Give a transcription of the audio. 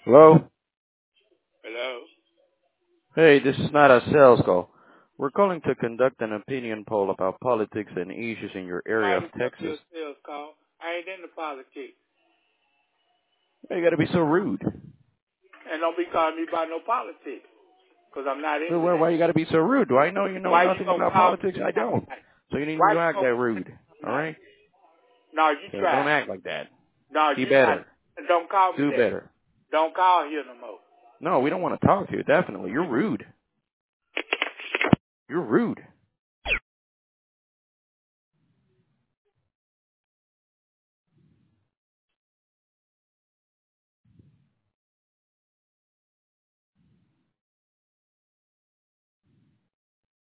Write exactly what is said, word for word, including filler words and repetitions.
Hello? Hello? Hey, this is not a sales call. We're calling to conduct an opinion poll about politics and issues in your area Why of the fuck Texas. your sales call? I ain't into politics. Hey, you gotta be so rude. And don't be calling me about no politics. Because I'm not So into why, that. why you gotta be so rude? Do I know you know Why you nothing gonna about call me politics? I about don't. nothing? So you need Why to you act gonna that call me rude. about nothing? Alright? No, you So try. don't act like that. No, Be you try. better. Don't call me Do that. better. Don't call here no more. No, we don't want to talk to you, definitely. You're rude. You're rude.